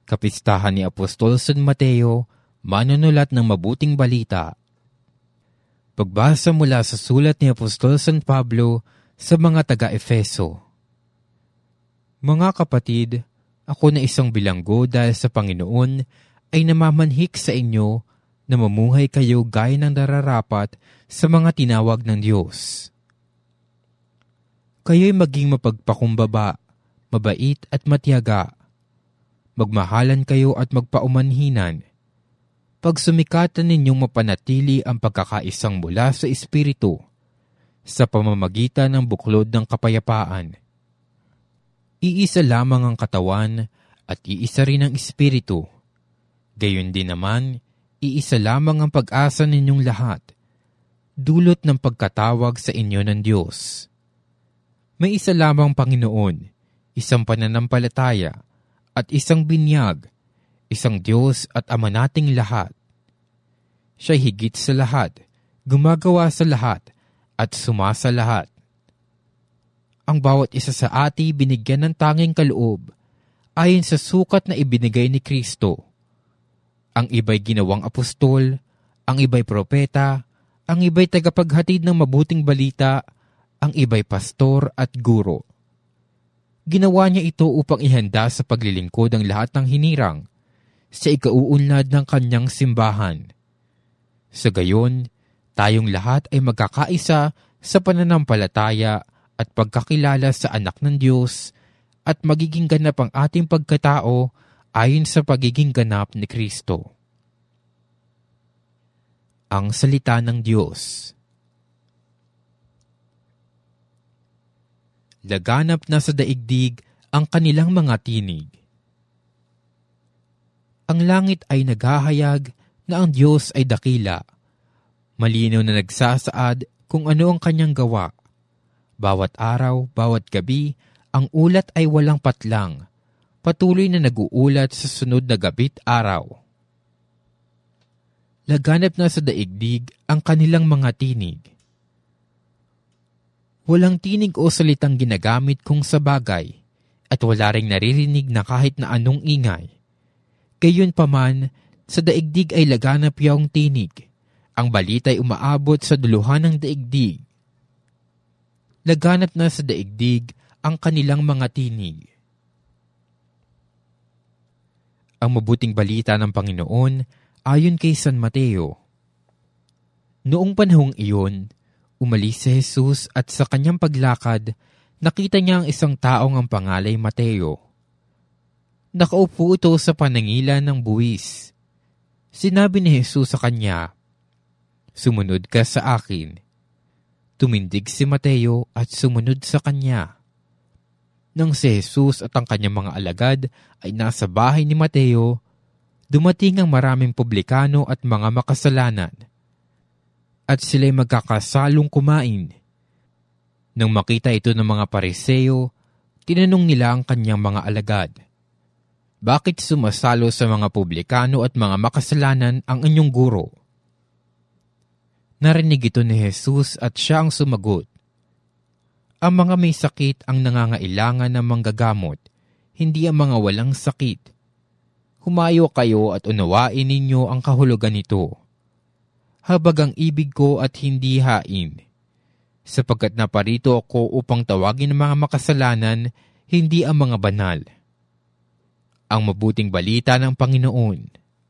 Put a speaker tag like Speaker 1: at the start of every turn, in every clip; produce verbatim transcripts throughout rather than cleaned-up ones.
Speaker 1: Kapistahan ni Apostol San Mateo, manunulat ng mabuting balita. Pagbasa mula sa sulat ni Apostol San Pablo sa mga taga-Efeso. Mga kapatid, ako na isang bilanggo dahil sa Panginoon ay namamanhik sa inyo na mamuhay kayo gaya ng nararapat sa mga tinawag ng Diyos. Kayo'y maging mapagpakumbaba, mabait at matiyaga. Magmahalan kayo at magpaumanhinan. Pagsumikatan ninyong mapanatili ang pagkakaisang mula sa Espiritu sa pamamagitan ng buklod ng kapayapaan. Iisa lamang ang katawan at iisa rin ang Espiritu. Gayon din naman, iisa lamang ang pag-asa ninyong lahat, dulot ng pagkatawag sa inyo ng Diyos. May isa lamang Panginoon, isang pananampalataya, at isang binyag, isang Diyos at Ama nating lahat. Siya'y higit sa lahat, gumagawa sa lahat, at sumasa lahat. Ang bawat isa sa ati binigyan ng tanging kaloob, ayon sa sukat na ibinigay ni Kristo. Ang iba'y ginawang apostol, ang iba'y propeta, ang iba'y tagapaghatid ng mabuting balita, ang iba'y pastor at guro. Ginawa niya ito upang ihanda sa paglilingkod ang lahat ng hinirang sa ikauunlad ng kanyang simbahan. Sa gayon, tayong lahat ay magkakaisa sa pananampalataya at pagkakilala sa anak ng Diyos at magiging ganap ang ating pagkatao ayon sa pagiging ganap ni Kristo. Ang salita ng Diyos. Laganap na sa daigdig ang kanilang mga tinig. Ang langit ay naghahayag na ang Diyos ay dakila. Malinaw na nagsasaad kung ano ang kanyang gawa. Bawat araw, bawat gabi, ang ulat ay walang patlang. Patuloy na nag-uulat sa sunod na gabi't araw. Laganap na sa daigdig ang kanilang mga tinig. Walang tinig o salitang ginagamit kung sa bagay, at wala ring naririnig na kahit na anong ingay. Gayunpaman, sa daigdig ay laganap yaong tinig. Ang balita ay umaabot sa duluhan ng daigdig. Laganap na sa daigdig ang kanilang mga tinig. Ang mabuting balita ng Panginoon ayon kay San Mateo. Noong panahong iyon, umalis si Jesus at sa kanyang paglakad, nakita niya ang isang taong ang pangalay Mateo. Nakaupo ito sa panangilan ng buwis. Sinabi ni Jesus sa kanya, "Sumunod ka sa akin." Tumindig si Mateo at sumunod sa kanya. Nang si Jesus at ang kanyang mga alagad ay nasa bahay ni Mateo, dumating ang maraming publikano at mga makasalanan. At sila'y magkakasalong kumain. Nang makita ito ng mga Pariseo, tinanong nila ang kanyang mga alagad, "Bakit sumasalo sa mga publikano at mga makasalanan ang inyong guro?" Narinig ito ni Jesus at siya ang sumagot, "Ang mga may sakit ang nangangailangan ng manggagamot, hindi ang mga walang sakit. Humayo kayo at unawain ninyo ang kahulugan nito. Habag ang ibig ko at hindi hain, sapagkat naparito ako upang tawagin ang mga makasalanan, hindi ang mga banal." Ang mabuting balita ng Panginoon.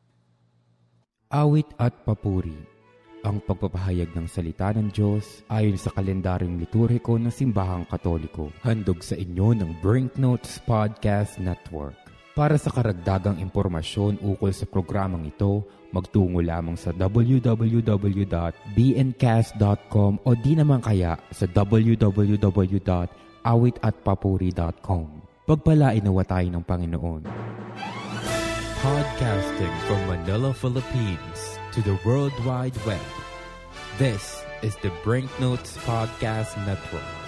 Speaker 1: Awit at papuri. Ang pagpapahayag ng salita ng Diyos ayon sa kalendaryong liturhiko ng Simbahang Katoliko. Handog sa inyo ng Brinknotes Podcast Network. Para sa karagdagang impormasyon ukol sa programang ito, magtungo lamang sa w w w dot b n cast dot com o di naman kaya sa w w w dot awit at papuri dot com. Pagpalain nawa tayo ng Panginoon. Podcasting from Manila, Philippines to the World Wide Web. This is the Brinknotes Podcast Network.